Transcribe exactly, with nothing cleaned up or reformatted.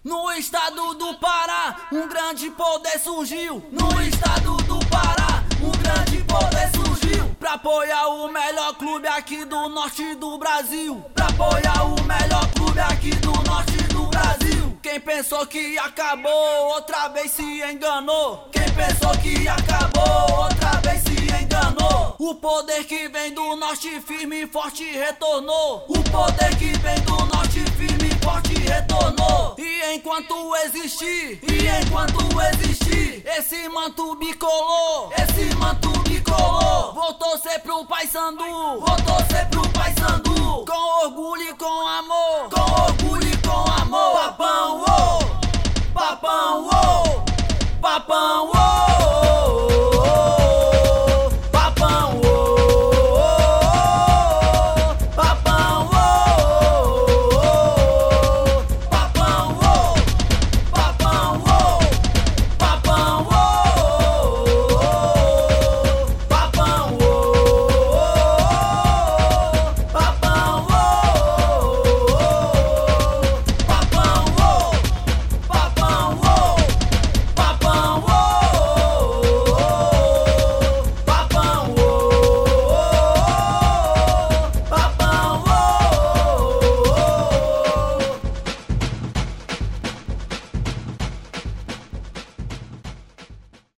No estado do Pará, um grande poder surgiu. No estado do Pará, um grande poder surgiu. Pra apoiar o melhor clube aqui do norte do Brasil. Pra apoiar o melhor clube aqui do norte do Brasil. Quem pensou que acabou, outra vez se enganou. Quem pensou que acabou, outra vez se enganou. O poder que vem do norte firme e forte retornou. O poder que vem do norte firme e forte retornou. E enquanto existir, e enquanto existir, esse manto bicolor, esse manto bicolor. Vou torcer pro Paysandu, vou torcer pro Paysandu. Com orgulho e com amor, com orgulho e com amor. Papão, oh.